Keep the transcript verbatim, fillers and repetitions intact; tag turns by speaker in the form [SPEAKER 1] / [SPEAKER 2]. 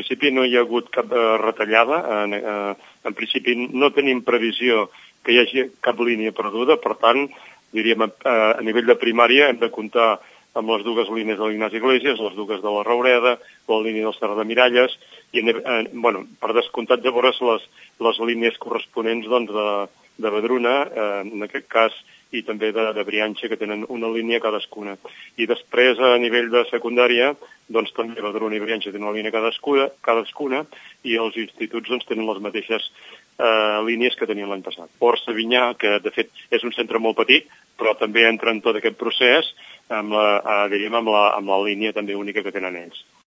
[SPEAKER 1] principi no hi ha hagut cap eh, retallada. En, eh, en principi no tenim previsió que hi hagi cap línia perduda, per tant, diríem, a, a nivell de primària hem de comptar amb les dues línies de l'Ignasi Iglesias, les dues de la Raureda, la línia del Serra de Miralles, i eh, bueno, per descomptat llavors les, les línies corresponents doncs, de, de Vedruna, eh, en aquest cas, i també de, de Brianxa, que tenen una línia cadascuna. I després, a nivell de secundària, doncs també Vedruna i Brianxa tenen una línia cadascuna, cadascuna i els instituts doncs, tenen les mateixes eh, línies que tenien l'any passat. Port Savinyà, que de fet és un centre molt petit, però també entra en tot aquest procés amb la, eh, diríem, amb la, amb la línia també única que tenen ells.